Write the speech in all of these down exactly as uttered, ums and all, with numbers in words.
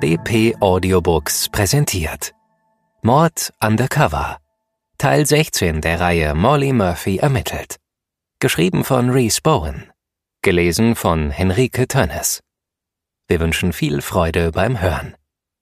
B P Audiobooks präsentiert Mord undercover, Teil sechzehn der Reihe Molly Murphy ermittelt. Geschrieben von Rhys Bowen. Gelesen von Henrike Tönnes. Wir wünschen viel Freude beim Hören.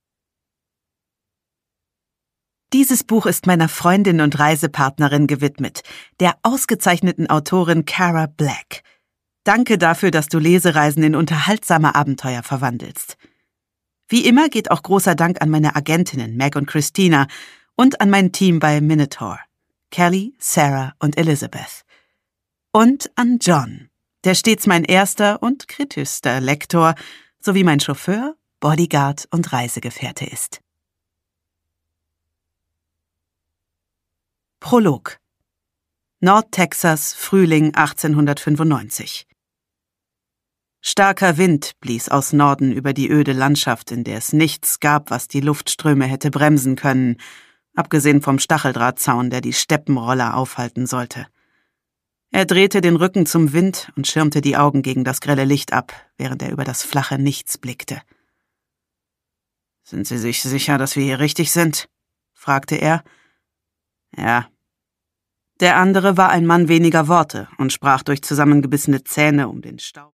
Dieses Buch ist meiner Freundin und Reisepartnerin gewidmet, der ausgezeichneten Autorin Cara Black. Danke dafür, dass du Lesereisen in unterhaltsame Abenteuer verwandelst. Wie immer geht auch großer Dank an meine Agentinnen Meg und Christina und an mein Team bei Minotaur, Kelly, Sarah und Elizabeth. Und an John, der stets mein erster und kritischster Lektor sowie mein Chauffeur, Bodyguard und Reisegefährte ist. Prolog. Nordtexas, Frühling achtzehnhundertfünfundneunzig. Starker Wind blies aus Norden über die öde Landschaft, in der es nichts gab, was die Luftströme hätte bremsen können, abgesehen vom Stacheldrahtzaun, der die Steppenroller aufhalten sollte. Er drehte den Rücken zum Wind und schirmte die Augen gegen das grelle Licht ab, während er über das flache Nichts blickte. »Sind Sie sich sicher, dass wir hier richtig sind?« fragte er. »Ja.« Der andere war ein Mann weniger Worte und sprach durch zusammengebissene Zähne um den Staub.